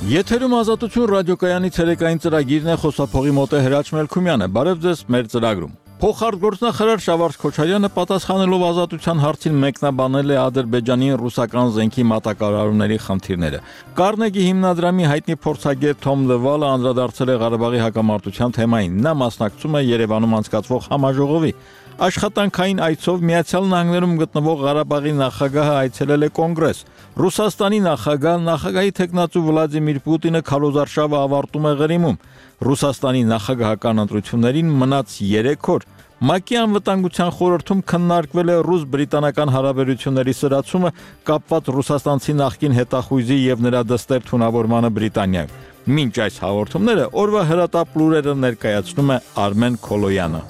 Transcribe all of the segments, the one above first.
Եթերում Ազատություն ռադիոկայանի ցերեկային ծրագիրն է, խոսափողի մոտ է Հրաչ Մելքումյանը։ Բարև ձեզ մեր ծրագրում։ Փոխարտգործնախարար Շավարժ Քոչարյանը պատասխանելով Ազատության հարցին մեկնաբանել է Ադրբեջանի ռուսական զենքի մատակարարումների խնդիրները։ Կարնեգի հիմնադրամի հայտնի փորձագետ Թոմ Լևալը անդրադարձել է Ղարաբաղի հակամարտության թեմային։ Նա մասնակցում է Երևանում անցկացվող համաժողովի։ Աշխատանքային այցով Միացյալ Նահանգներում գտնվող Ղարաբաղի նախագահը այցելել է կոնգրես։ Ռուսաստանի նախագահի թեկնածու Վլադիմիր Պուտինը քարոզարշավը ավարտում է Ղրիմում։ Ռուսաստանի նախագահական ընտրություններին մնաց 3 օր։ ՄԱԿ-ի անվտանգության խորհրդում քննարկվել է ռուս-բրիտանական հարաբերությունների սրացումը կապված ռուսաստանցի նախկին հետախույզի եւ նրա դստեր թունավորմանը Բրիտանիայում։ Մինչ այս հաղորդումները օրվա հրատապ լուրերը ներկայացնում է Արմեն Քոլոյանը։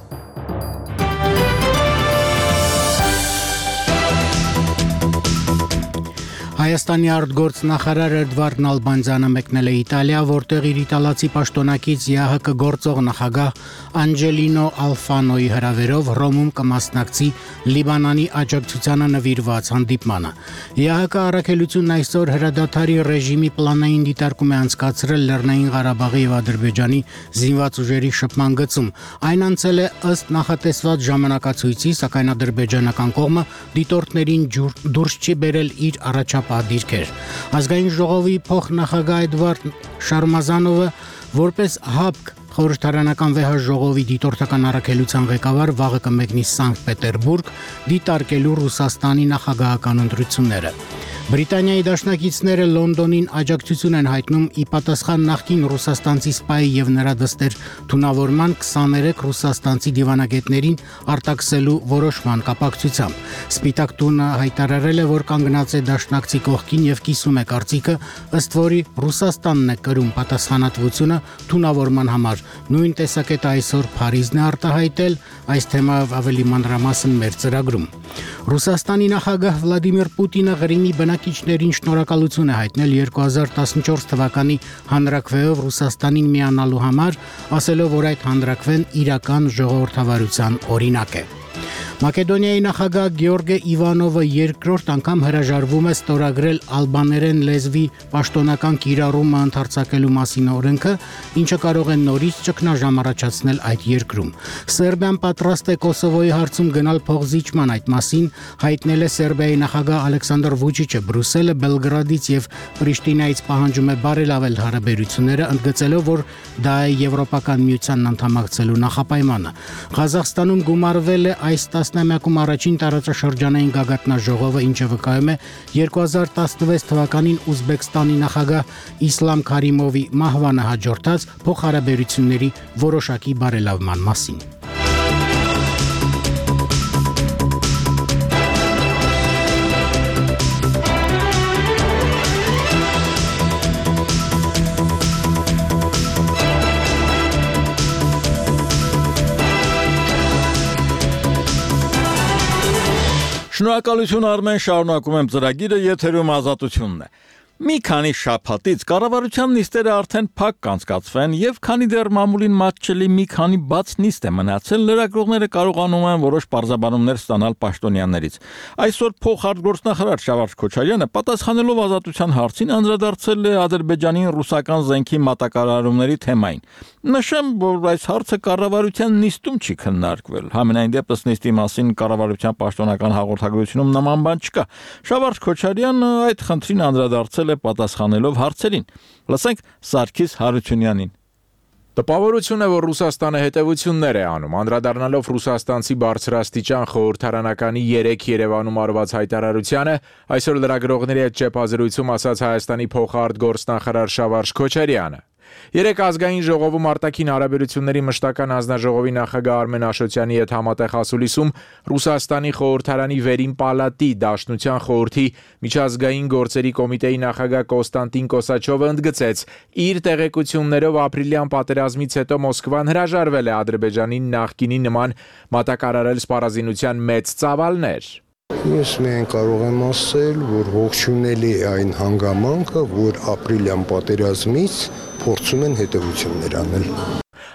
Հայաստանի արտգործնախարար Էդվարդ Նալբանդյանը մեկնել է Իտալիա, որտեղ իր իտալացի պաշտոնակից ԵԱՀԿ գործող նախագահ Անջելինո Ալֆանոյի հրավերով Հռոմում կմասնակցի Լիբանանի աջակցությանը նվիրված հանդիպմանը։ ԵԱՀԿ առաքելությունն այսօր հրադադարի ռեժիմի պլանային դիտարկում է անցկացրել Լեռնային Ղարաբաղի եւ Ադրբեջանի զինված ուժերի շփման գծում։ Այն անցել է ըստ նախատեսված ժամանակացույցի, սակայն ադրբեջանական կողմը դիտորդներին դուրս չի բերել իր առաջապահ Ազգային ժողովի փոխնախագահ Էդվարդ Շարմազանովը որպես ՀԱՊԿ խորհրդարանական վեհաժողովի դիտորդական առաքելության ղեկավար վաղը կմեկնի Սանկտ Պետերբուրգ դիտարկելու Ռուսաստանի նախագահական ընտրությունները։ Բրիտանիայի դաշնակիցները Լոնդոնին աջակցություն են հայտնում ի պատասխան նախկին ռուսաստանցի սպայի եւ նրա դստեր թունավորման 23 ռուսաստանցի դիվանագետներին արտաքսելու որոշման կապակցությամբ։ Սպիտակ տունը հայտարարել է, որ կանգնած է դաշնակցի կողքին եւ կիսում է կարծիքը, ըստ որի Ռուսաստանն է կրում պատասխանատվությունը թունավորման համար։ Նույն տեսակետը այսօր Փարիզն է արտահայտել, այս թեմայով ավելի մանրամասն մեր ծրագրում։ Ռուսաստանի նախագահ Վլադիմիր Պուտինը Ղրիմի բնակիչներին շնորհակալություն է հայտնել 2014 թվականի հանրաքվեով Ռուսաստանին միանալու համար, ասելով, որ այդ հանրաքվեն իրական ժողովրդավարության օրինակ է։ Մակեդոնիայի նախագահ Գեորգե Իվանովը երկրորդ անգամ հրաժարվում է ստորագրել ալբաներեն լեզվի պաշտոնական կիրառումը ընդարձակելու մասին օրենքը, ինչը կարող է նորից ճգնաժամ առաջացնել այդ երկրում։ Սերբիան պատրաստ է Կոսովոյի հարցում գնալ փոխզիջման, այդ մասին հայտնել է Սերբիայի նախագահ Ալեքսանդր Վուչիչը։ Բրյուսելը Բելգրադից եւ Պրիշտինայից պահանջում է բարելավել հարաբերությունները, ընդգծելով, որ դա է Եվրոպական միությանն անդամակցելու նախապայմանը։ Ղազախստանում գումարվել է այս տասնամյակում առաջին տարածաշրջանային գագաթնաժողովը, ինչը վկայում է 2016 թվականին Ուզբեկստանի նախագահ Իսլամ Քարիմովի մահվանը հաջորդած փոխհարաբերությունների որոշակի բարելավման մասին։ Շնորհակալություն Արմեն, շարունակում եմ ծրագիրը, եթերում Ազատությունն է։ Մի քանի շաբաթից կառավարության նիստերը արդեն փակ կանցկացվեն եւ քանի դեռ մամուլին մատչելի մի քանի բաց նիստ է մնացել, լրագրողները կարողանում են որոշ պարզաբանումներ ստանալ պաշտոնյաներից։ Այսօր փոխարտգործնախարար Շավարժ Քոչարյանը պատասխանելով Ազատության հարցին անդրադարձել է Ադրբեջանի ռուսական զենքի մատակարարումների թեմային։ Նշեմ, որ այս հարցը կառավարության նիստում չի քննարկվել։ Համենայն դեպս նիստի մասին կառավարության պաշտոնական հաղորդագրությունում նման բան չկա։ Շավարժ Քոչարյանը այդ խնդրին անդրադարձել է պատասխանելով հարցերին։ Լսենք Սարգիս Հարությունյանին։ Տպավորություն է, որ Ռուսաստանը հետևություններ է անում, անդրադառնալով ռուսաստանցի բարձրաստիճան խորհրդարանականի 3 Երևանում արված հայտարարությանը, այսօր լրագրողների հետ ճեպազրույցում ասաց Հայաստանի փոխարտգործնախարար Շավարժ Քոչարյանը։ Երեք ազգային ժողովում արտաքին հարաբերությունների մշտական հանձնաժողովի նախագահ Արմեն Աշոտյանի հետ համատեղ ասուլիսում Ռուսաստանի խորհրդարանի վերին պալատի Դաշնության խորհրդի միջազգային գործերի կոմիտեի նախագահ Կոստանտին Կոսաչովը ընդգծեց, իր տեղեկություններով ապրիլյան պատերազմից հետո Մոսկվան հրաժարվել է Ադրբեջանին նախկինի նման մատակարարել սպառազինության մեծ ծավալներ։ Ես միայն կարող եմ ասել, որ ողջունելի է այն հանգամանքը, որ ապրիլյան պատերազմից փորձում են հետևություններ անել։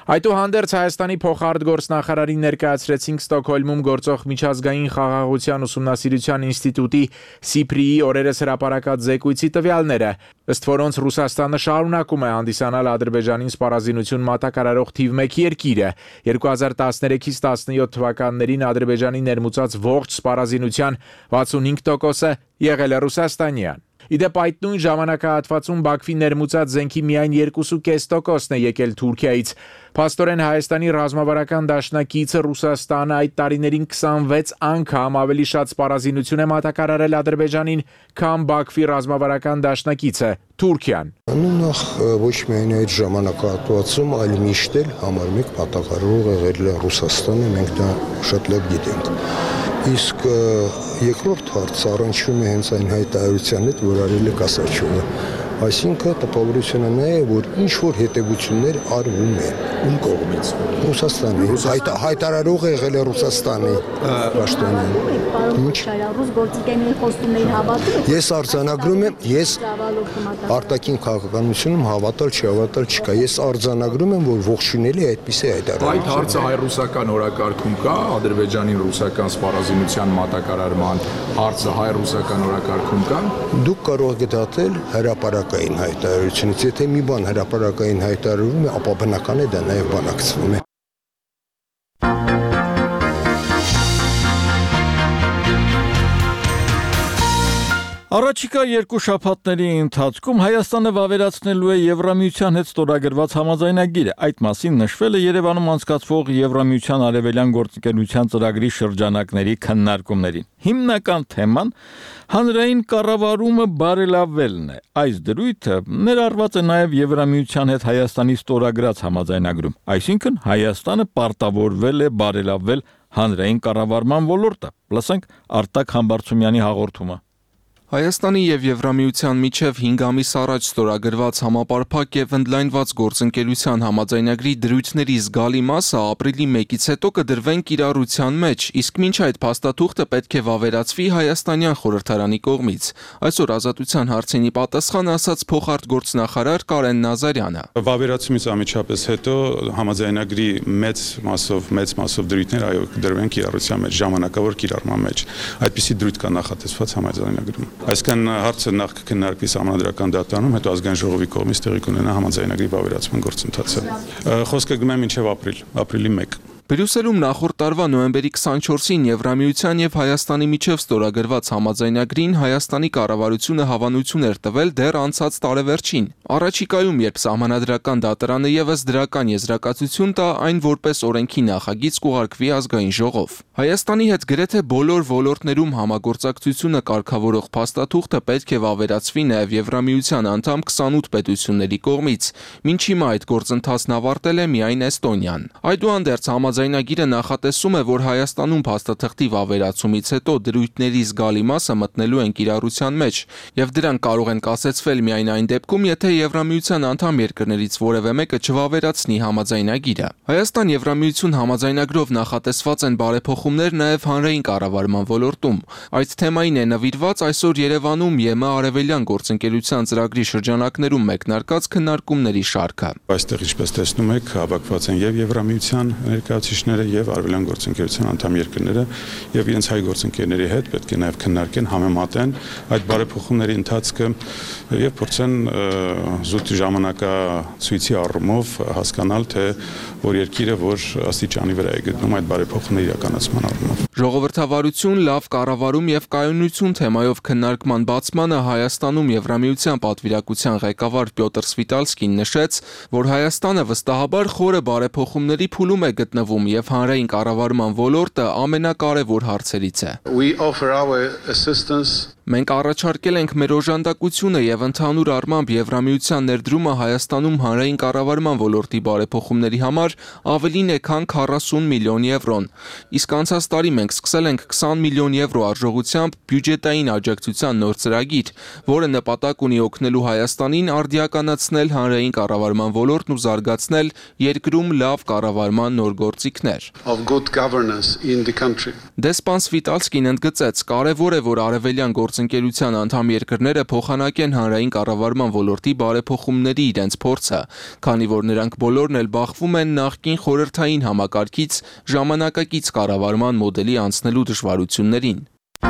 Այդուհանդերձ Հայաստանի փոխարտգործնախարարի ներկայացրեցինք Ստոկհոլմում գործող միջազգային խաղաղության ուսումնասիրության ինստիտուտի SIPRI-ի օրերս հրապարակած զեկույցի տվյալները, ըստ որոնց Ռուսաստանը շարունակում է հանդիսանալ Ադրբեջանին սպառազինություն մատակարարող թիվ 1 երկիրը։ 2013-ից 17 թվականներին Ադրբեջանի ներմուծած ողջ սպառազինության 65%-ը եղել է ռուսաստանյան։ Իդեպ այդ նույն ժամանակահատվածում Բաքվի ներմուծած զենքի միայն 2.5%-ն է եկել Թուրքիայից։ Փաստորեն Հայաստանի ռազմավարական դաշնակիցը Ռուսաստանը այդ տարիներին 26 անգամ ավելի շատ սպառազինություն է մատակարարել Ադրբեջանին, քան Բաքվի ռազմավարական դաշնակիցը Թուրքիան։ Նախ ոչ միայն այդ ժամանակահատվածում, այլ միշտ էլ համար մեկ մատակարարող եղել է Ռուսաստանը, մենք դա շատ լավ գիտենք։ Իսկ երկրորդ հարցը առնչվում է հենց այն հայտարարության հետ, որ արել է Կասաչովը։ Այսինքն տպավորությունը նա է, որ ինչ-որ հետևություններ արվում են։ Ում կողմից։ Ռուսաստանի։ Հայտարարողը եղել է Ռուսաստանի պաշտոնյան։ Ինչ։ Ռուս գործիքների խոստումներին հավատում եք։ Ես արձանագրում եմ, ես արտաքին քաղաքականությունում հավատալ չկա։ Ես արձանագրում եմ, որ ողջունելի է այդպիսի հայտարարություն։ Այդ հարցը հայ-ռուսական օրակարգում կա, Ադրբեջանի ռուսական սպառազինության մատակարարման հարցը հայ-ռուսական օրակարգում կա։ Դուք կարող եք դատել հրապարակային հայտարարությունից, եթե մի բան հրապարակային հայտարարվում է, ապա բնական է դա նաև բանակցվում է։ Առաջիկա երկու շաբաթների ընթացքում Հայաստանը վավերացնելու է Եվրամիության հետ ստորագրված համաձայնագիրը։ Այդ մասին նշվել է Երևանում անցկացվող Եվրամիության արևելյան գործընկերության ծրագրի շրջանակների քննարկումներին։ Հիմնական թեման հանրային կառավարումը բարելավելն է։ Այս դրույթը ներառված է նաև Եվրամիության հետ Հայաստանի ստորագրած համաձայնագրում։ Այսինքն Հայաստանը պարտավորվել է բարելավել հանրային կառավարման ոլորտը։ Լսենք Արտակ Համբարձումյանի հաղորդումը։ Հայաստանի եւ Եվրամիության միջև 5 ամիս առաջ ստորագրված համապարփակ եւ ընդլայնված գործընկերության համաձայնագրի դրույթների զգալի մասը ապրիլի 1-ից հետո կդրվեն կիրառության մեջ, իսկ մինչ այդ փաստաթուղթը պետք է վավերացվի Հայաստանյան խորհրդարանի կողմից։ Այսօր Ազատության հարցինի պատասխան ասաց փոխարտգործնախարար Կարեն Նազարյանը։ Վավերացումից անմիջապես հետո համաձայնագրի մեծ մասով դրույթներ կդրվեն կիրառության մեջ, ժամանակավոր կիրառման մեջ։ Այդպիսի դրույթ կա նախատեսված համաձայնագրում։ Այսքան հարցը նախ կքննարկվի Սահմանադրական դատարանում, հետո Ազգային ժողովի կողմից տեղի կունենա համաձայնագրի վավերացման գործընթացը։ Խոսքը գնում է մինչև ապրիլի 1։ Բրյուսելում նախորդ տարվա նոյեմբերի 24-ին Եվրամիության եւ Հայաստանի միջև ստորագրված համաձայնագրին Հայաստանի կառավարությունը հավանություն էր տվել դեռ անցած տարեվերջին։ Առաջիկայում, երբ Սահմանադրական դատարանը եւս դրական եզրակացություն տա, այն որպես օրենքի նախագիծ կուղարկվի Ազգային ժողով։ Հայաստանի հետ գրեթե բոլոր ոլորտներում համագործակցությունը կարգավորող փաստաթուղթը պետք է վավերացվի նաեւ Եվրամիության անդամ 28 պետությունների կողմից։ Մինչ հիմա այդ գործընթացն ավարտել է միայն Էստոնիան։ Այդուհանդերձ Համաձայնագիրը նախատեսում է, որ Հայաստանում փաստաթղթի վավերացումից հետո դրույթների զգալի մասը մտնելու են կիրառության մեջ, եւ դրանք կարող են կասեցվել միայն այն դեպքում, եթե Եվրամիության անդամ երկրներից որևէ մեկը չվավերացնի համաձայնագիրը։ Հայաստան-Եվրամիություն համաձայնագրով նախատեսված են բարեփոխումներ նաեւ հանրային կառավարման ոլորտում։ Այդ թեմային է նվիրված այսօր Երևանում ԵՄ արևելյան գործընկերության ծրագրի շրջանակներում մեկնարկած քննարկումների շարքը։ Այստեղ, ինչպես տեսնում եք, հավաքված են եւ Եվրամիության ներկայացուցիչները եւ արևելյան գործընկերության անդամ երկրները եւ իրենց հայ գործընկերների հետ պետք է նաեւ քննարկեն, համեմատեն այդ բարեփոխումների ընթացքը եւ փորձեն զուտ ժամանակացույցի առումով հասկանալ, թե որ երկիրը որ աստիճանի վրա է գտնում այդ բարեփոխումների իրականացման առումով։ Ժողովրդավարություն, լավ կառավարում եւ կայունություն թեմայով քննարկման բացմանը Հայաստանում Եվրամիության պատվիրակության ղեկավար Պյոտր Սվիտալսկին նշեց, որ Հայաստանը վստահաբար խորը բարեփոխումների փուլում է գտնվում եւ հանրային կառավարման ոլորտը ամենակարևոր հարցերից է։ Մենք առաջարկել ենք մեր օժանդակությունը եւ ընդհանուր առմամբ Եվրամիության ներդրումը Հայաստանում հանրային կառավարման ոլորտի բարեփոխումների համար ավելին է, քան 40 միլիոն եվրոն։ Իսկ անցած տարի մենք սկսել ենք 20 միլիոն եվրո արժողությամբ բյուջետային աջակցության նոր ծրագիր, որը նպատակ ունի օգնելու Հայաստանին արդիականացնել հանրային կառավարման ոլորտն ու զարգացնել երկրում լավ կառավարման նոր գործիքներ։ Դեսպան Սվիտալսկին ընդգծեց, կարևոր է, որ արևելյան գործընկերության անդամ երկրները փոխանակեն հանրային կառավարման ոլորտի բարեփոխումների իրենց փորձը, քանի որ նրանք բոլորն էլ բախվում են նախկին խորհրդային համակարգից ժամանակակից կառավարման մոդելի անցնելու դժվարություններին։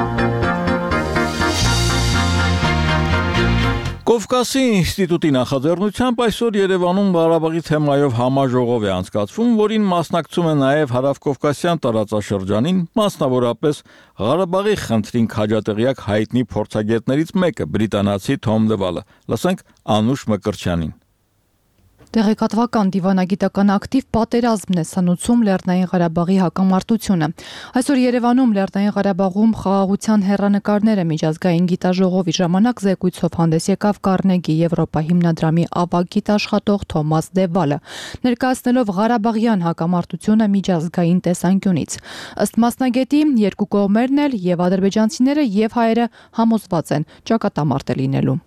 Կովկասի ինստիտուտի նախաձեռնությամբ այսօր Երևանում Ղարաբաղի թեմայով համաժողով է անցկացվում, որին մասնակցում է նաև Հարավկովկասյան տարածաշրջանին, մասնավորապես Ղարաբաղի խնդրին քաջատեղյակ հայտնի փորձագետներից մեկը, բրիտանացի Թոմ Դևալը։ Լսենք Անուշ Մկրտչյանին։ Տեղեկատվական դիվանագիտական ակտիվ պատերազմն է սնուցում Լեռնային Ղարաբաղի հակամարտությունը։ Այսօր Երևանում Լեռնային Ղարաբաղում խաղաղության հեռանկարները միջազգային գիտաժողովի ժամանակ զեկույցով հանդես եկավ Կարնեգի Եվրոպա հիմնադրամի ավագ գիտաշխատող Թոմաս Դևալը, ներկայացնելով Ղարաբաղյան հակամարտությունը միջազգային տեսանկյունից։ Ըստ մասնագետի, երկու կողմերն էլ եւ ադրբեջանցիները եւ հայերը համոզված են ճակատամարտ է լինելու։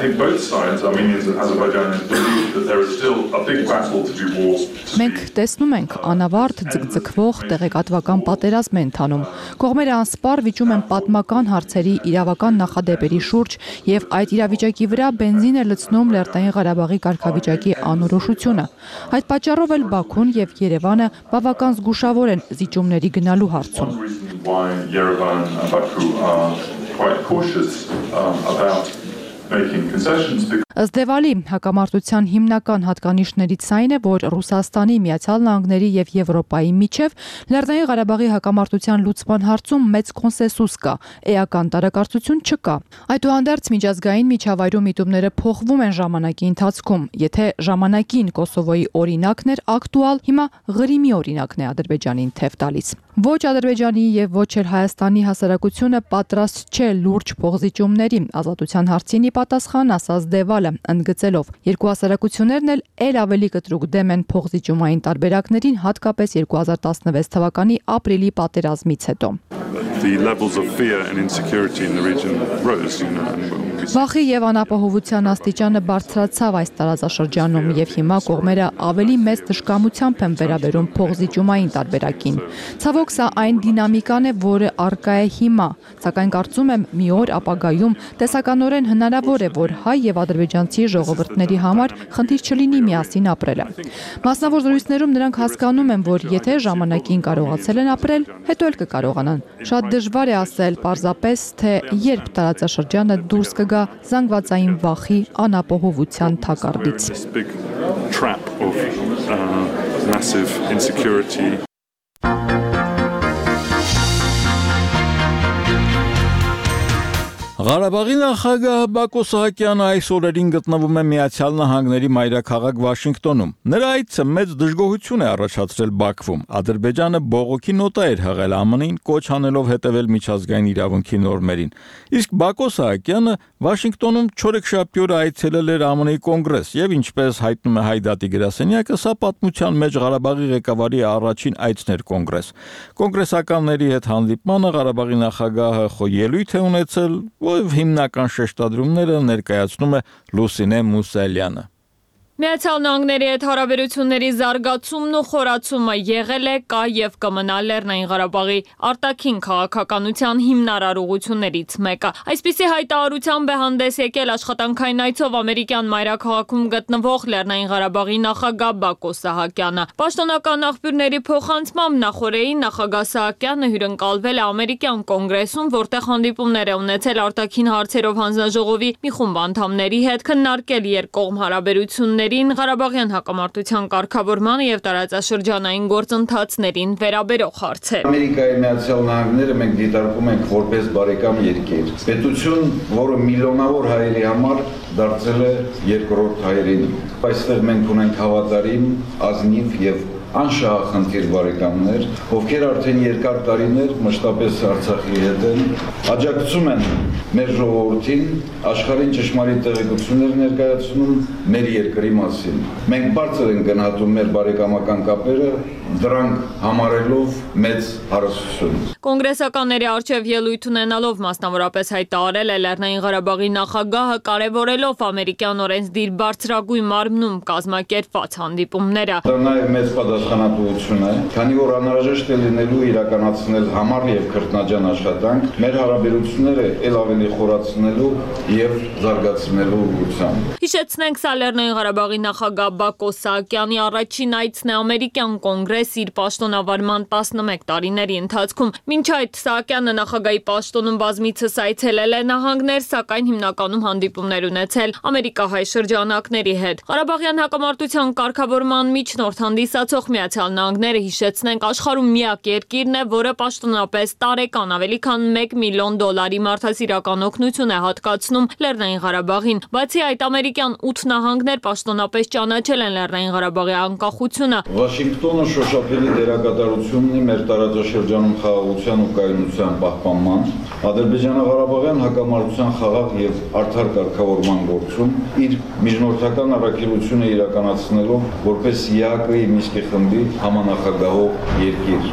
Մենք տեսնում ենք անավարտ ձգձգվող տեղեկատվական պատերազմ է ընթանում։ Կողմերը անսպառ վիճում են պատմական հարցերի իրավական նախադեպերի շուրջ եւ այդ իրավիճակի վրա բենզին է լցնում Լեռնային Ղարաբաղի կարգավիճակի անորոշությունը։ Այդ պատճառով էլ Բաքուն եւ Երևանը բավական զգուշավոր են զիջումների գնալու հարցում։ Ըստ Դևալի, հակամարտության հիմնական հատկանիշներից այն է, որ Ռուսաստանի, Միացյալ Նահանգների եւ Եվրոպայի միջև Լեռնային Ղարաբաղի հակամարտության լուծման հարցում մեծ կոնսենսուս կա, էական տարակարծություն չկա։ Այդուհանդերձ միջազգային միջավայրում միտումները փոխվում են ժամանակի ընթացքում։ Եթե ժամանակին Կոսովոյի օրինակն էր ակտուալ, հիմա Ղրիմի օրինակն է Ադրբեջանին թեև տալիս։ Ոչ Ադրբեջանի եւ ոչ էլ Հայաստանի հասարակությունը պատրաստ չէ լուրջ փոխզիջումների, ազատության հարցին ի պատասխան ասաց Դևալը, ընդգծելով. երկու հասարակություններն էլ ավելի կտրուկ դեմ են փոխզիջումային տարբերակներին, հատկապես 2016 թվականի ապրիլի պատերազմից հետո։ Վախի եւ անապահովության աստիճանը բարձրացավ այս տարածաշրջանում եւ հիմա կողմերը ավելի մեծ դժկամությամբ են վերաբերում փոխզիջումային տարբերակին։ Ցավոք սա այն դինամիկան է, որը առկա է հիմա, սակայն կարծում եմ մի օր ապագայում տեսականորեն հնարավոր է, որ հայ եւ ադրբեջանցի ժողովուրդների համար խնդիր չլինի միասին ապրելը։ Մասնավոր զրույցներում նրանք հասկանում են, որ եթե ժամանակին կարողացել են ապրել, հետո էլ կկարողանան։ Շատ դժվար է ասել պարզապես, թե երբ տարածաշրջանը դուրս կգա զանգվածային վախի անապահովության թակարդից։ Ղարաբաղի նախագահ Բակո Սահակյանը այս օրերին գտնվում է Միացյալ Նահանգների մայրաքաղաք Վաշինգտոնում։ Նրա այցը մեծ դժգոհություն է առաջացրել Բաքվում։ Ադրբեջանը բողոքի նոտա էր հղել ԱՄՆ-ին, կոչ անելով հետևել միջազգային իրավունքի նորմերին։ Իսկ Բակո Սահակյանը Վաշինգտոնում չորեքշաբթի օրը այցելել էր ԱՄՆ-ի կոնգրես եւ ինչպես հայտնում է Հայդատի գրասենյակը, սա պատմության մեջ Ղարաբաղի ղեկավարի առաջին այցն էր կոնգրես։ Կոնգրեսականների հետ հանդիպմանը Ղարաբաղի նախագահը ելույթ է ունեցել, հիմնական շեշտադրումները ներկայացնում է Լուսինե Մուսալյանը։ Միացյալ Նահանգների հետ հարաբերությունների զարգացումն ու խորացումը եղել է, կա եւ կմնա Լեռնային Ղարաբաղի արտաքին քաղաքականության հիմնարար ուղղություններից մեկը։ Այսպիսի հայտարարությամբ է հանդես եկել աշխատանքային այցով ամերիկյան մայրաքաղաքում գտնվող Լեռնային Ղարաբաղի նախագահ Բակո Սահակյանը։ Պաշտոնական աղբյուրների փոխանցմամբ նախորդին նախագահ Սահակյանը հյուրընկալվել է ամերիկյան կոնգրեսում, որտեղ հանդիպումներ է ունեցել արտաքին հարցերով հանձնաժողովի մի խումբ անդամների հետ, քննարկել երկկողմ հարաբերություններ Ղարաբաղյան հակամարտության կարգավորմանը եւ տարածաշրջանային գործընթացներին վերաբերող հարցեր։ Ամերիկայի Միացյալ Նահանգները մենք դիտարկում ենք որպես բարեկամ երկիր։ Պետություն, որը միլիոնավոր հայերի համար դարձել է երկրորդ հայերին։ Այստեղ մենք ունենք հավատարիմ, ազնիվ եւ անշահախնդիր բարեկամներ, ովքեր արդեն երկար տարիներ մշտապես Արցախի հետ են, աջակցում են մեր ժողովրդին, աշխարհին ճշմարիտ տեղեկություններ ներկայացնում մեր երկրի մասին։ Մենք բարձր ենք գնահատում մեր բարեկամական կապերը դրանք համարելով մեծ հարստություն։ Կոնգրեսականների արչև ելույթ ունենալով մասնավորապես հայտարարել է Լեռնային Ղարաբաղի նախագահը, կարևորելով ամերիկյան օրենսդիր բարձրագույն մարմնում կազմակերպված հանդիպումները։ Դա նաև մեծ պատասխանատվություն է, քանի որ անհրաժեշտ է լինելու իրականացնել համառ եւ քրտնաջան աշխատանք մեր հարաբերությունները ել ավելի խորացնելու եւ զարգացնելու ուղղությամբ։ Հիշեցնենք, սա Լեռնային Ղարաբաղի նախագահ Բակո Սահակյանի առաջին այցն է ամերիկյան կոնգրես իր պաշտոնավարման 11 տարիների ընթացքում։ Մինչ այդ Սահակյանը նախագահի պաշտոնում բազմիցս այցելել է նահանգներ, սակայն հիմնականում հանդիպումներ ունեցել ամերիկահայ շրջանակների հետ։ Ղարաբաղյան հակամարտության կարգավորման միջնորդ հանդիսացող Միացյալ Նահանգները, հիշեցնենք, աշխարհում միակ երկիրն է, որը պաշտոնապես տարեկան ավելի քան $1 միլիոն մարդասիրական օգնություն է հատկացնում Լեռնային Ղարաբաղին։ Բացի այդ, ամերիկյան 8 նահանգներ պաշտոնապես ճանաչել են Լեռնային Ղարաբաղի անկախությունը։ Վաշինգտոնը շոշափելի դերակատարություն ունի մեր տարածաշրջանում խաղաղության ու կայունության պահպանման, Ադրբեջանա-Ղարաբաղյան հակամարտության խաղաղ եւ արդար կարգավորման գործում իր միջնորդական առաքելությունը իրականացնելով որպես ԵԱԿ-ի Մինսկի խմբի համանախագահող երկիր։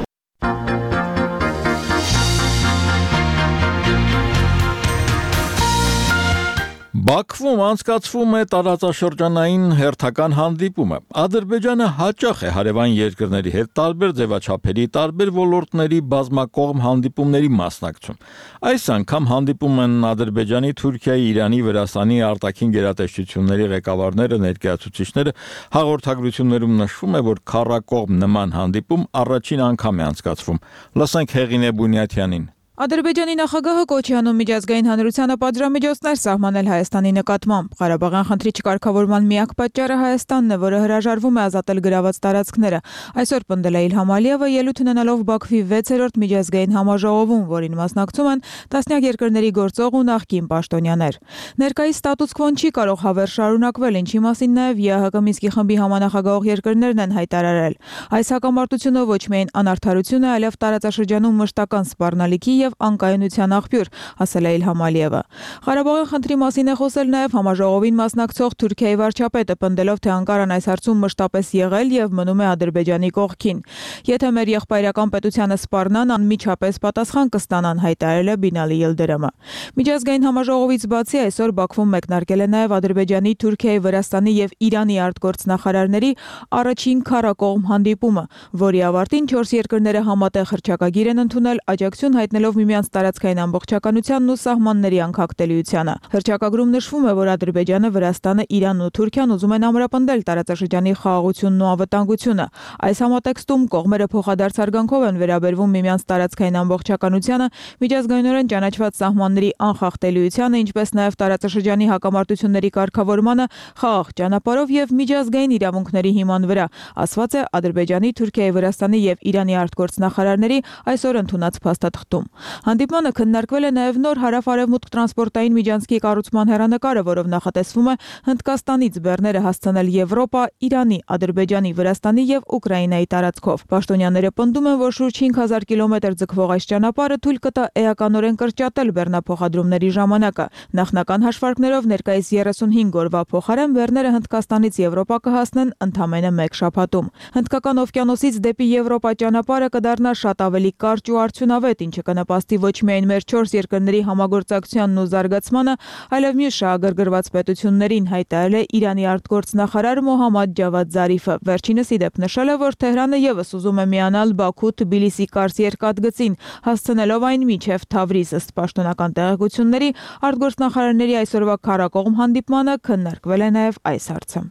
Բաքվում անցկացվում է տարածաշրջանային հերթական հանդիպումը։ Ադրբեջանը հաճախ է հարևան երկրների հետ տարբեր ձևաչափերի, տարբեր ոլորտների բազմակողմ հանդիպումների մասնակցում։ Այս անգամ հանդիպում են Ադրբեջանի, Թուրքիայի, Իրանի, Վրաստանի արտաքին գերատեսչությունների ղեկավարները, ներկայացուցիչները։ Հաղորդագրություններում նշվում է, որ քառակողմ նման հանդիպում առաջին անգամ է անցկացվում։ Լսենք Հեղինե Բունյաթյանին։ Ադրբեջանի նախագահը կոչ է անում միջազգային հանրությանը պատժամիջոցներ սահմանել Հայաստանի նկատմամբ։ Ղարաբաղյան խնդրի չկարգավորման միակ պատճառը Հայաստանն է, որը հրաժարվում է ազատել գրաված տարածքները։ Այսօր պնդել է Իլհամ Ալիևը ելույթ ունենալով Բաքվի 6-րդ միջազգային համաժողովում, որին մասնակցում են տասնյակ երկրների գործող ու նախկին պաշտոնյաներ։ Ներկայիս ստատուս քվոն չի կարող հավերժ շարունակվել, ինչի մասին նաև ԵԱՀԿ Մինսկի խմբի համանախագահող երկրներն են հայտարարել։ Այս հակամարտությունը ոչ միայն անարդարություն է, այլև տարածաշրջանում մշտական սպառնալիքի եւ անկայունության աղբյուր, ասել է Իլհամ Ալիևը։ Ղարաբաղյան խնդրի մասին է խոսել նաև համաժողովին մասնակցող Թուրքիայի վարչապետը, պնդելով, թե Անկարան այս հարցում մշտապես եղել եւ մնում է Ադրբեջանի կողքին։ Եթե մեր եղբայրական պետությանը սպառնան, անմիջապես պատասխան կստանան, հայտարարել է Բինալի Ելդերեմը։ Միջազգային համաժողովից բացի այսօր Բաքվում մեկնարկել է նաև Ադրբեջանի, Թուրքիայի, Վրաստանի եւ Իրանի արտգործնախարարների առաջին քառակողմ հանդիպումը, որի ավարտին 4 երկրները համատեղ հռչակագիր են ընդունել, աջակցություն հայտնելով միմյանց տարածքային ամբողջականությանն ու սահմանների անկախտելիությանը։ Հռչակագրում նշվում է, որ Ադրբեջանը, Վրաստանը, Իրանն ու Թուրքիան ուզում են ամրապնդել տարածաշրջանի խաղաղությունն ու անվտանգությունը։ Այս համատեքստում կողմերը փոխադարձ հարգանքով են վերաբերվում միմյանց տարածքային ամբողջականությանը, միջազգայինորեն ճանաչված սահմանների անխախտելիությանը, ինչպես նաև տարածաշրջանի հակամարտությունների կարգավորմանը խաղաղ ճանապարհով եւ միջազգային իրավունքների հիման վրա, ասված է Ադրբեջանի, Թուրքիայի, Վրաստանի եւ Իրանի արտգործնախարարների այսօր ընդունած փաստաթղթում։ Հանդիպմանը քննարկվել է նաև նոր հարավ-արևմուտք տրանսպորտային միջանցքի կառուցման հեռանկարը, որով նախատեսվում է Հնդկաստանից բեռները հասցնել Եվրոպա, Իրանի, Ադրբեջանի, Վրաստանի եւ Ուկրաինայի տարածքով։ Պաշտոնյաները պնդում են, որ շուրջ 5000 կիլոմետր ձգվող այս ճանապարհը թույլ կտա էականորեն կրճատել բեռնափոխադրումների ժամանակը։ Նախնական հաշվարկներով ներկայիս 35 օրվա փոխարեն բեռները Հնդկաստանից Եվրոպա կհասնեն ընդամենը 1 շաբաթում։ Հնդկական օվկիանոսից դեպի Եվրոպա ճանապարհը կդառնա շատ ավելի կարճ ու արդյունավետ, ինչը կնպաստի ոչ միայն մեր 4 երկրների համագործակցությանն ու զարգացմանը, այլև մյուս շահագրգռված պետություններին, հայտարարել է Իրանի արտգործնախարար Մոհամմադ Ջավադ Զարիֆը։ Վերջինս ի դեպ նշել է, որ Թեհրանը եւս ուզում է միանալ Բաքու-Թբիլիսի-Կարս երկաթգծին, հասցնելով այն մինչև Թավրիզ։ Ըստ պաշտոնական տեղեկությունների, արտգործնախարարների այսօրվա քառակողմ հանդիպմանը քննարկվել է նաև այս հարցը։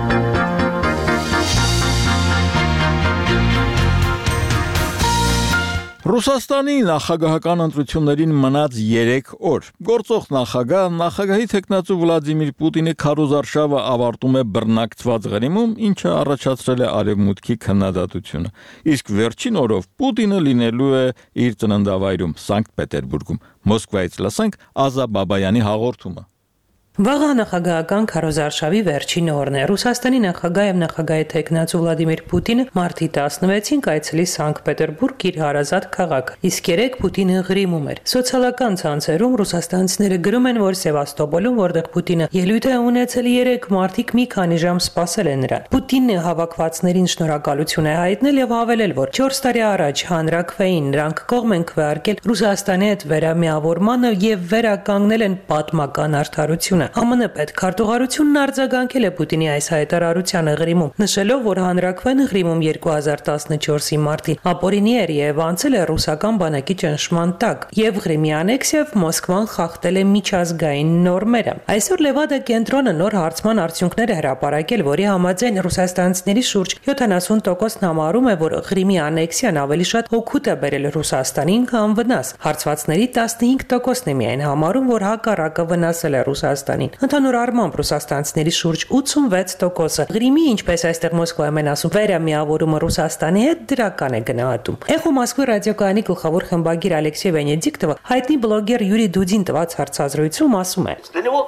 Ռուսաստանի նախագահական ընտրություններին մնաց 3 օր։ Գործող նախագահի թեկնածու Վլադիմիր Պուտինի քարոզարշավը ավարտում է բռնակցված Ղրիմում, ինչը առաջացրել է արևմուտքի քննադատությունը։ Իսկ վերջին օրով Պուտինը լինելու է իր ծննդավայրում Սանկտ Պետերբուրգում։ Մոսկվայից լսենք Ազա Բաբայանի հաղորդումը։ Վաղը նախագահական քարոզարշավի վերջին օրն է։ Ռուսաստանի նախագահ եւ նախագահի տեխնացու Վլադիմիր Պուտինը մարտի 16-ին կայցելի Սանկտ Պետերբուրգ իր հարազատ քաղաք։ Իսկ երեկ Պուտինը Ղրիմում էր։ Սոցիալական ցանցերում ռուսաստանցիները գրում են, որ Սևաստոպոլում, որտեղ Պուտինը ելույթ է ունեցել երեկ, մարդիկ մի քանի ժամ սպասել են նրան։ Պուտինն հավաքվածներին շնորհակալություն է հայտնել եւ հավելել, որ 4 տարի առաջ հանրակրվեին նրանք կողմ են քվեարկել Ռուսաստանի հետ վերամիավորմանը եւ վերականգնել են պատմական արդարությունը։ ԱՄՆ պետքարտուղարությունն արձագանքել է Պուտինի այս հայտարարությանը Ղրիմում, նշելով, որ հանրակրվեն Ղրիմում 2014-ի մարտին ապօրինի էր եւ անցել է ռուսական բանակի ճնշման տակ, եւ Ղրիմի անեքսիայով Մոսկվան խախտել է միջազգային նորմերը։ Այսօր Լևադա կենտրոնը նոր հարցման արդյունքներ է հրապարակել, որի համաձայն ռուսաստանցիների շուրջ 70%-ն համարում է, որ Ղրիմի անեքսիան ավելի շատ օգուտ է բերել Ռուսաստանին, քան վնաս։ Հարցվածների 15%-ն է միայն համարում, որ հակառակը վնասել է Ռուսաստանին։ Ընդհանուր առմամբ ռուսաստանցիների շուրջ 86%-ը Ղրիմի, ինչպես այստեղ Մոսկվայում են ասում, վերամիավորումը Ռուսաստանի հետ դրական է գնահատում։ Էխո Մոսկվի ռադիոկայանի գլխավոր խմբագիր Ալեքսեյ Վենեդիկտովը հայտնի բլոգեր Յուրի Դուդին տված հարցազրույցում ասում է.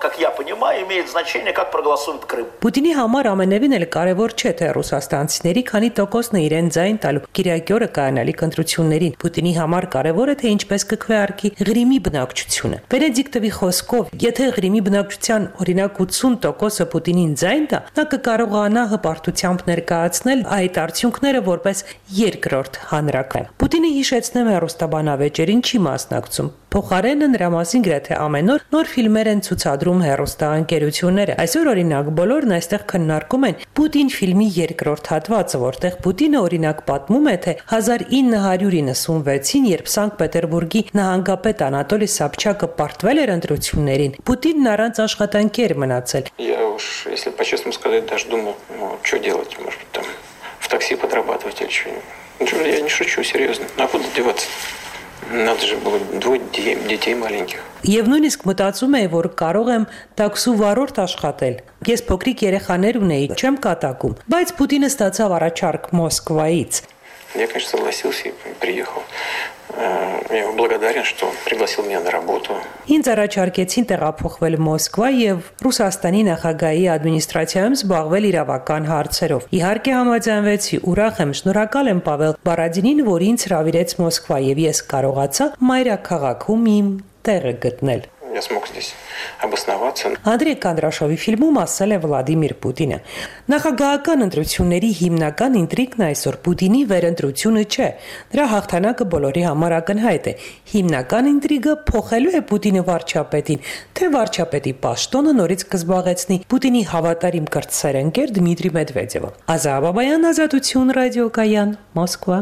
Պուտինի համար ամենևին էլ կարևոր չէ, թե ռուսաստանցիների քանի տոկոսն է իրեն ձայն տալու կիրակի օրը կայանալիք ընտրություններին։ Պուտինի համար կարևոր է, թե ինչպես կքվեարկի Ղրիմի բնակչությունը։ Վենեդիկտովի խոսքով, եթե Ղրիմի բնակչության օրինակ 80%-ը Պուտինին ձայն տա, նա կկարողանա հպարտությամբ ներկայացնել այդ արդյունքները որպես երկրորդ հանրակրվեն։ Պուտինը հիշեցնում է հեռուստաբանավեճերին չի մասնակցում։ Փոխարենը նրա մասին գրեթե ամեն օր նոր ֆիլմեր են ցուցադրում հեռուստաընկերությունները։ Այսօր օրինակ բոլորն այստեղ քննարկում են Պուտին ֆիլմի երկրորդ հատվածը, որտեղ Պուտինը օրինակ պատմում է, թե 1996-ին, երբ Սանկտ Պետերբուրգի նահանգապետ Անատոլի Սաբչակը պարտվել էր ընտրություններին, Պուտինն առանց աշխատանքի էր мնացել։ Я уж, если по-честному сказать, даже думал, ну, что делать, может, там, в такси подрабатывать или что. Я не шучу, серьезно. А куда деваться? Надо же было 2 детей маленьких. Եվ նույնիսկ мտածում էի, որ կարող եմ տաքսու վարորդ աշխատել։ Ես փոքրիկ երեխաներ ունեի, չեմ կատակում, բայց Պուտինը ստացավ առաջարկ Մոսկվայից։ Я, конечно, согласился и приехал. Я ему благодарен, что он пригласил меня на работу. Ինձ առաջարկեցին տեղափոխվել Մոսկվա եւ Ռուսաստանի նախագահի ադմինիստրացիայում զբաղվել իրավական հարցերով։ Իհարկե համաձայնվեցի, ուրախ եմ, շնորհակալ եմ Պավել Բարադինին, որ ինձ հրավիրեց Մոսկվա եւ ես կարողացա մայրաքաղաքում իմ տեղը գտնել։ Я смог здесь обосноваться. Անդրեյ Կանդրաշովի ֆիլմում ասել է Վլադիմիր Պուտինը. Նախագահական ընտրությունների հիմնական ինտրիգն այսօր Պուտինի վերընտրությունը չէ։ Դրա հաղթանակը բոլորի համար ակնհայտ է։ Հիմնական ինտրիգը փոխելու է Պուտինը վարչապետին, թե վարչապետի պաշտոնը նորից կզբաղեցնի Պուտինի հավատարիմ կրտսեր Դմիտրի Մեդվեդևը։ Ազա Բաբայան, Ազատություն, ռադիոկայան, Մոսկվա։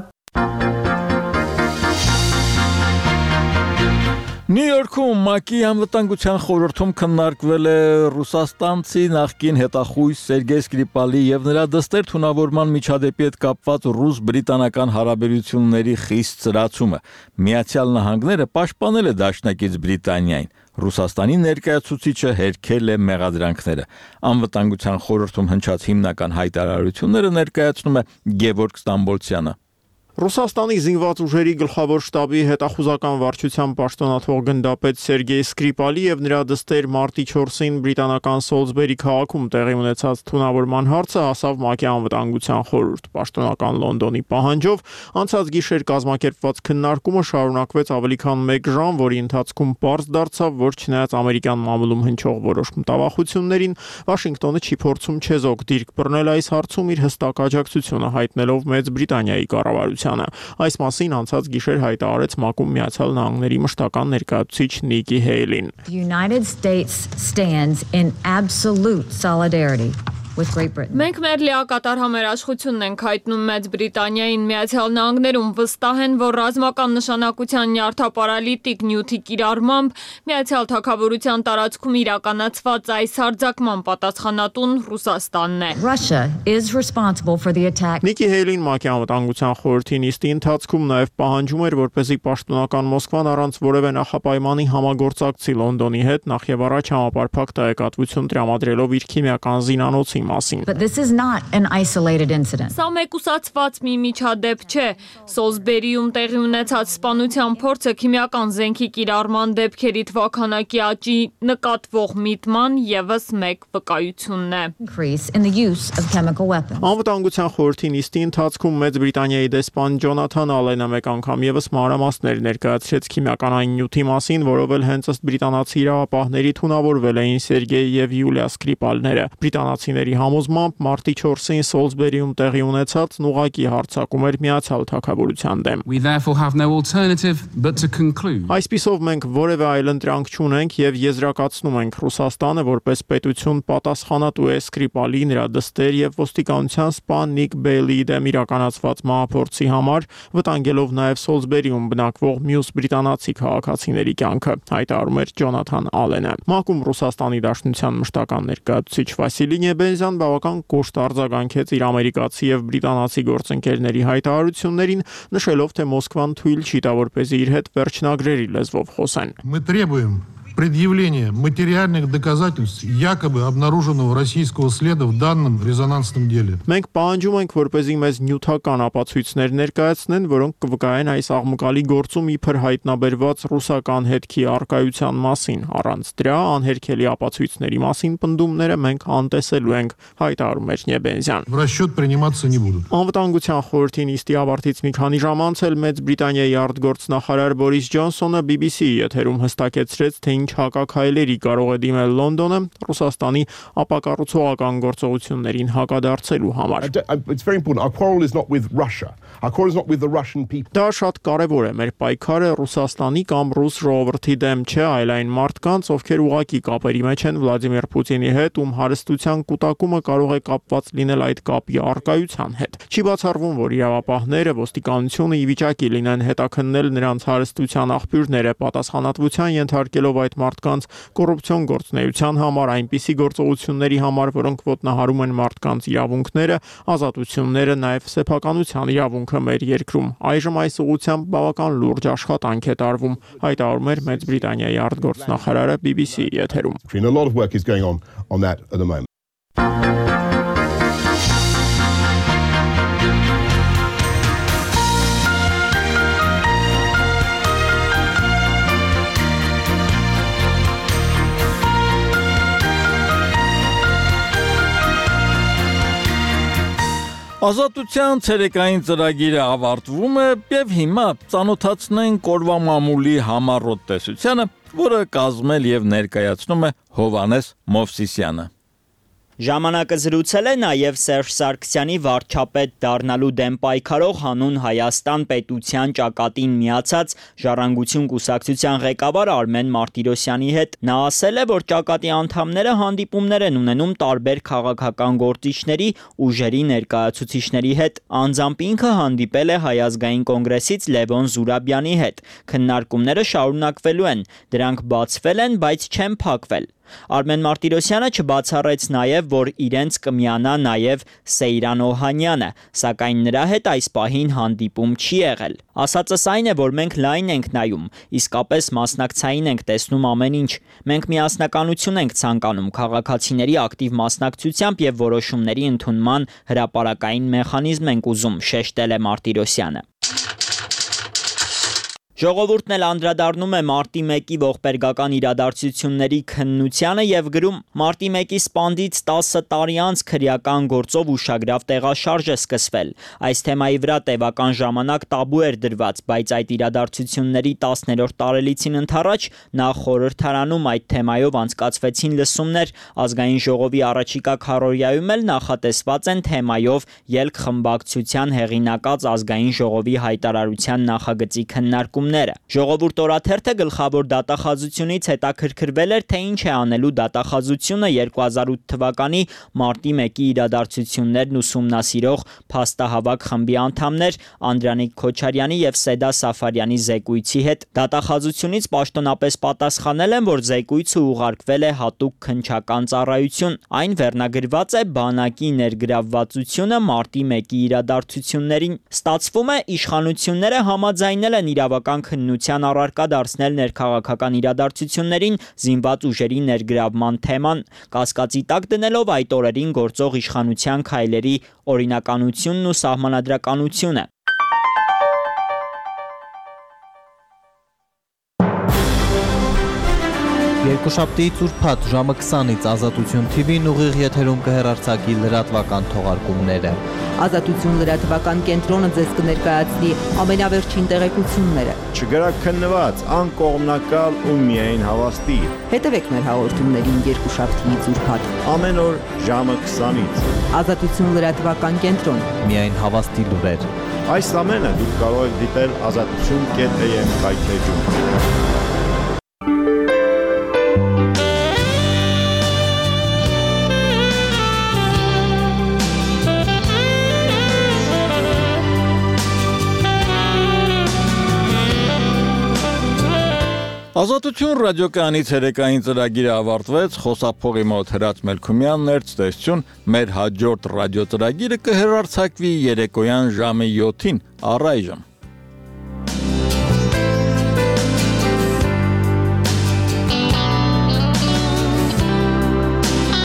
Նյու Յորքում ՄԱԿ-ի անվտանգության խորհրդում քննարկվել է ռուսաստանցի նախկին հետախույզ Սերգեյ Սկրիպալի եւ նրա դստեր թունավորման միջադեպի հետ կապված ռուս-բրիտանական հարաբերությունների խիստ ծրացումը։ Միացյալ Նահանգները պաշտպանել է դաշնակից Բրիտանիային։ Ռուսաստանի ներկայացուցիչը հերքել է մեղադրանքները։ Անվտանգության խորհրդում հնչած հիմնական հայտարարությունները ներկայացնում է Գևորգ Ստամբոլցյանը։ Ռուսաստանի զինված ուժերի գլխավոր շտաբի հետախուզական վարչության պաշտոնաթող գնդապետ Սերգեյ Սկրիպալի եւ նրա դստեր մարտի 4-ին բրիտանական Սոլսբերի քաղաքում տեղի ունեցած թունավորման հարցը հասավ ՄԱԿ-ի անվտանգության խորհուրդ։ Պաշտոնական Լոնդոնի պահանջով անցած գիշեր կազմակերպված քննարկումը շարունակվեց ավելի քան 1 ժամ, որի ընթացքում պարզ դարձավ, որ չնայած ամերիկյան մամուլում հնչող որոշ մտավախություններին, Վաշինգտոնը չի փորձում չեզոք դիրք բռնել այս հարցում իր հստակ աջակցությունը հայտնելով Մեծ Բրիտանիայի կառավարությանը։ Այս մասին անցած գիշեր հայտարարեց ՄԱԿ-ում Միացյալ Նահանգների մշտական ներկայացուցիչ Նիկի Հեյլին։ The United States stands in absolute solidarity with Great Britain. Մենք մեր լիակատար համերաշխությունն ենք հայտնում Մեծ Բրիտանիային Միացյալ Նահանգներում, վստահ են, որ ռազմական նշանակության նյարդապարալիտիկ նյութի կիրառմամբ Միացյալ Թագավորության տարածքում իրականացված այս հարձակման պատասխանատուն Ռուսաստանն է։ Russia is responsible for the attack. Նիկի Հեյլին ՄԱԿ-ի անվտանգության խորհրդի նիստի ընթացքում նաև պահանջում էր, որպեսզի պաշտոնական Մոսկվան առանց որևէ նախապայմանի համագործակցի Լոնդոնի հետ, նախ եւ առաջ համապարփակ տեղեկատվություն տրամադրելով իր քիմիական զինանոցի մասին։ But this is not an isolated incident. Սա մեկուսացված մի միջադեպ չէ։ Սոլսբերիում տեղի ունեցած սպանության փորձը քիմիական զենքի կիրառման դեպքերի թվաքանակի աճի նկատվող միտման եւս մեկ վկայությունն է։ Increase in the use of chemical weapons. Անվտանգության խորհրդի նիստի ընթացքում Մեծ Բրիտանիայի դեսպան Ջոնաթան Ալենը մեկ անգամ եւս մանրամասներ ներկայացրեց քիմիականային նյութի մասին, որով էլ հենց ըստ բրիտանացի իրավապահների թունավորվել էին Սերգեյ եւ Յուլիա Սկրիպալները։ Բրիտանացիների համոզմամբ մարտի 4-ին Սոլսբերիում տեղի ունեցածն ուղղակի հարձակում էր Միացյալ Թագավորության դեմ։ We therefore have no alternative but to conclude. Այսպիսով մենք որևէ այլընտրանք չունենք եւ եզրակացնում ենք Ռուսաստանը որպես պետություն պատասխանատու է Սկրիպալի, նրա դստեր եւ ոստիկանության սպա Նիկ Բեյլիի դեմ իրականացված մահափորձի համար, վտանգելով նաեւ Սոլսբերիում բնակվող մյուս բրիտանացի քաղաքացիների կյանքը, հայտարարում էր Ջոնաթան Ալենը։ ՄԱԿ-ում Ռուսաստանի Դաշնության մշտական ներկայացուցիչ Վասիլի Նեբենզյան բավական կոշտ արձագանքեց իր ամերիկացի եւ բրիտանացի գործընկերների հայտարարություններին, նշելով, թե Մոսկվան թույլ չի տա, որպեսզի իր հետ վերջնագրերի լեզվով խոսեն։ Мы требуем предъявления материальных доказательств якобы обнаруженного российского следа в данном резонансном деле. Մենք պահանջում ենք, որպեսզի մեզ նյութական ապացույցներ ներկայացնեն, որոնք կվկայեն այս աղմկալի գործում իբր հայտնաբերված ռուսական հետքի առկայության մասին։ Առանց դրա անհերքելի ապացույցների մասին պնդումները մենք անտեսելու ենք, հայտարարում էր Նեբենզյան։ В расчет приниматься не будут. Անվտանգության խորհրդի նիստի ավարտից մի քանի ժամ անց էլ Մեծ Բրիտանիայի արտգործնախարար Բորիս Ջոնսոնը BBC-ի եթերում հստակեցրեց, թե ինչ հակաքայլերի կարող է դիմել Լոնդոնը Ռուսաստանի ապակառուցողական գործողություններին հակադարձելու համար։ It's very important. Our quarrel is not with Russia. Our quarrel is not with the Russian people. Դա շատ կարևոր է։ Մեր պայքարը Ռուսաստանի կամ ռուս ժողովրդի դեմ չէ, այլ այն մարդկանց, ովքեր ուղղակի կապերի մեջ են Վլադիմիր Պուտինի հետ, ում հարստության կուտակումը կարող է կապված լինել այդ կապի առկայության հետ։ Չի բացառվում, որ իրավապահները, ոստիկանությունը ի վիճակի լինեն հետաքննել նրանց հարստության աղբյուրները, պատասխանատվության ենթարկելով այդ մարդկանց կոռուպցիոն գործունեության համար, այնպիսի գործողությունների համար, որոնք ոտնահարում են մարդկանց իրավունքները, ազատությունները, նաև սեփականության իրավունքը մեր երկրում։ Այժմ այս ուղղությամբ բավական լուրջ աշխատանք է տարվում, հայտարարում էր Մեծ Բրիտանիայի արտգործնախարարը BBC-ի եթերում. A lot of work is going on that at the moment. Ազատության ցերեկային ծրագիրը ավարտվում է եւ հիմա ծանոթացնենք օրվա մամուլի համառոտ տեսությանը, որը կազմել եւ ներկայացնում է Հովանես Մովսիսյանը։ Ժամանակը զրուցել է նաև Սերժ Սարգսյանի վարչապետ դառնալու դեմ պայքարող հանուն Հայաստան պետության ճակատին միացած Ժառանգություն կուսակցության ղեկավար Արմեն Մարտիրոսյանի հետ։ Նա ասել է, որ ճակատի անդամները հանդիպումներ են ունենում տարբեր քաղաքական գործիչների, ուժերի ներկայացուցիչների հետ։ Անձամբ ինքը հանդիպել է Հայ ազգային կոնգրեսից Լևոն Զուրաբյանի հետ։ Քննարկումները շարունակվելու են։ Դրանք բացվել են, բայց չեն փակվել։ Արմեն Մարտիրոսյանը չբացառեց նաև, որ իրենց կմիանա նաև Սեյրան Օհանյանը, սակայն նրա հետ այս պահին հանդիպում չի եղել։ Ասածս այն է, որ մենք լայն ենք նայում, իսկապես մասնակցային ենք տեսնում ամեն ինչ։ Մենք միասնականություն ենք ցանկանում, քաղաքացիների ակտիվ մասնակցությամբ եւ որոշումների ընդունման հրապարակային մեխանիզմ ենք ուզում, շեշտել է Մարտիրոսյանը։ Ժողովուրդն էլ անդրադառնում է մարտի 1-ի ողբերգական իրադարձությունների քննությանը եւ գրում. Մարտի 1-ի սպանդից 10 տարի անց քրեական գործով ուշագրավ տեղաշարժ է սկսվել։ Այս թեմայի վրա տևական ժամանակ տաբու էր դրված, բայց այդ իրադարձությունների 10-րդ տարելիցին ընթառաջ նախ խորհրդարանում այդ թեմայով անցկացվեցին լսումներ, ազգային ժողովի առաջիկա քառորյայում էլ նախատեսված են թեմայով ելք խմբակցության հեղինակած ազգային ժողովի հայտարարության նախագծի քննարկում։ Ժողովուրդ օրաթերթը գլխավոր դատախազությունից հետաքրքրվել էր, թե ինչ է անելու դատախազությունը 2008 թվականի մարտի 1-ի իրադարձություններն ուսումնասիրող փաստահավաք խմբի անդամներ Անդրանիկ Քոչարյանի եւ Սեդա Սաֆարյանի զեկույցի հետ։ Դատախազությունից պաշտոնապես պատասխանել են, որ զեկույցը ուղարկվել է հատուկ քննչական ծառայություն։ Այն վերնագրված է բանակի ներգրավվածությունը մարտի 1-ի իրադարձություններին։ Ստացվում է, իշխանությունները համաձայնել են իրավական կան քննության առարկա դարձնել ներքաղաքական իրադարձություններին զինված ուժերի ներգրավման թեման, կասկածի տակ դնելով այդ օրերին գործող իշխանության քայլերի օրինականությունն ու սահմանադրականությունը։ Երկուշաբթիից ուրբաթ ժամը 20-ից Ազատություն TV-ն ուղիղ եթերում կհեռարձակի լրատվական թողարկումները։ Ազատություն լրատվական կենտրոնը ձեզ կներկայացնի ամենավերջին տեղեկությունները։ Չգրակ քննված, անկողմնակալ ու միայն հավաստի։ Հետևեք մեր հաղորդումներին երկուշաբթիից ուրբաթ ամեն օր ժամը 20-ից։ Ազատություն լրատվական կենտրոն։ Միայն հավաստի լուրեր։ Այս ամենը դուք կարող եք դիտել azatutun.am կայքեջում։ Ազատություն ռադիոկայանի ցերեկային ծրագիրը ավարտվեց, խոսափողի մոտ Հրաց Մելքումյանն էր, ցտեսություն, մեր հաջորդ ռադիո ծրագիրը կհեռարձակվի երեկոյան ժամը 7-ին, առայժմ։